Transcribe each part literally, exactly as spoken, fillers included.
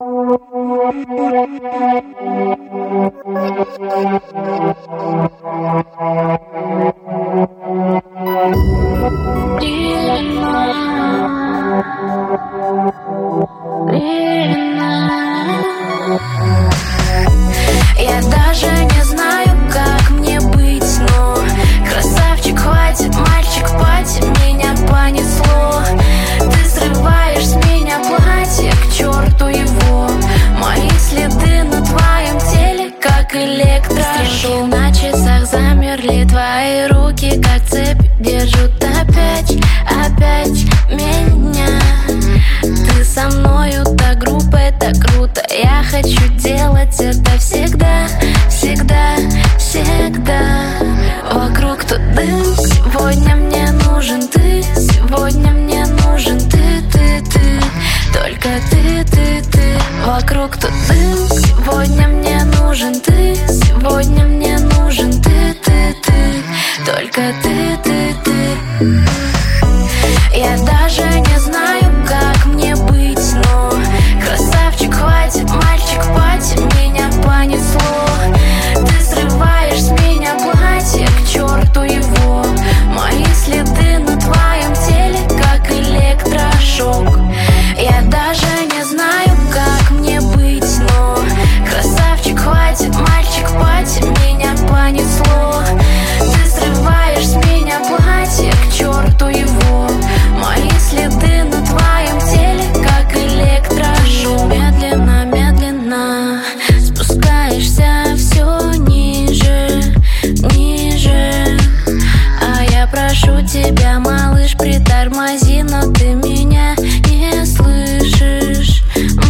Я даже не знаю, как мне быть, но красавчик, хватит, мальчик, хватит, меня понесло. Ты срываешь с меня платье, к черту его. Мои следы на твоем теле, как электрошок. На часах замерли твои руки, как цепь держат опять, опять меня. Ты со мною так грубо, это круто. Я хочу делать это всегда, всегда, всегда. Вокруг тут дым, сегодня мне нужен ты. Сегодня мне нужен ты, ты, ты. Только ты, ты, ты. Вокруг тут дым, сегодня мне нужен ты. Сегодня мне нужен ты, ты, ты. Только ты, ты, ты. Я даже не знаю, как мне быть, но красавчик, хватит, мальчик, хватит, меня понесло. Ты срываешь с меня платье, к черту его. Мои следы на твоем теле, как электрошок. Я даже не знаю, как мне быть, но красавчик, хватит, мальчик, хватит, меня понесло. Ты срываешь с меня платье, к черту его. Мои следы на твоем теле, как электрошок. Медленно, медленно спускаешься все ниже, ниже. А я прошу тебя, малыш, притормози, но ты меня не слышишь.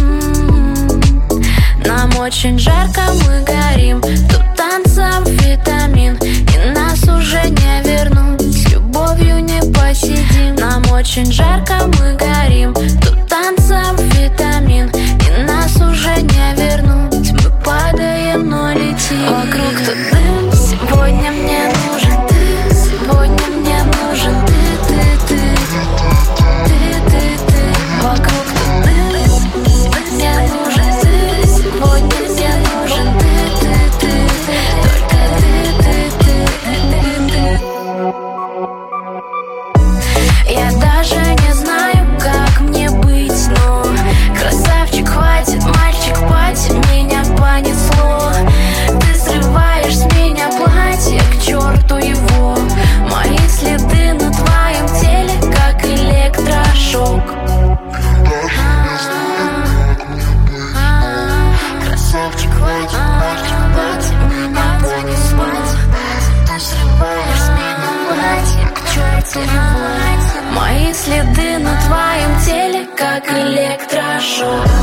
М-м-м. Нам очень жарко, мы горим. Тут танцем витамин, и нас уже не вернуть. С любовью не посидим. Нам очень жарко, мы горим. Тут танцем витамин, и нас уже не вернуть. Мы падаем, но летим. Вокруг тут дым, сегодня мне нужен ты. Сегодня мне нужен ты, ты, ты. Ты, ты, ты. Вокруг тут дым, сегодня нужен ты. Сегодня мне нужен ты, ты, ты. Только ты, ты, ты, ты, ты. Я даже не знаю, как мне быть, но красавчик, хватит, мальчик, хватит, меня понесло. Ты срываешь с меня платье, к черту его. Мои следы на твоем теле, как электрошок. Красавчик, хватит, мальчик, хватит, меня понесло. Ты срываешь с меня платье, к черту его. Мои следы на твоем теле, как электрошок.